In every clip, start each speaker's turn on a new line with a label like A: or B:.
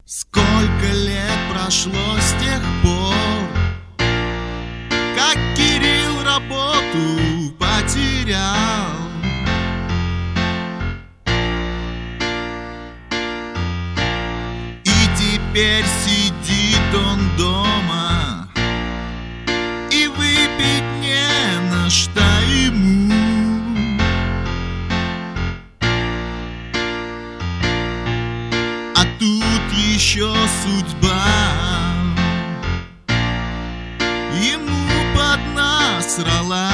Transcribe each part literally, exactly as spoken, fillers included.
A: Сколько лет прошло с тех пор, как Кирилл работу потерял. И теперь сидит он дома, и выпить не на что ему. А тут еще судьба ему поднасрала.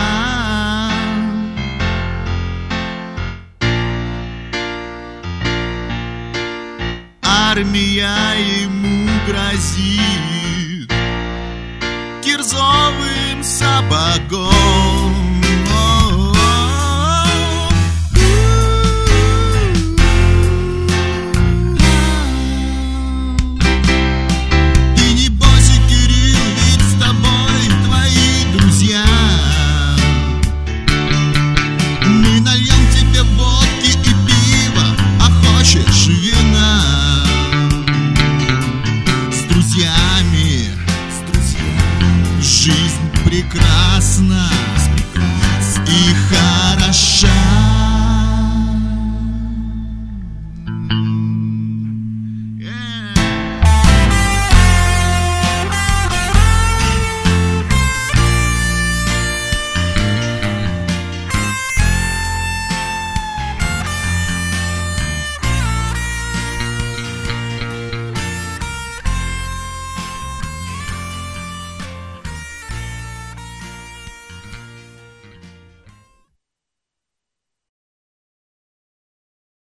A: Армия ему грозит кирзовым сапогом. Жизнь прекрасна.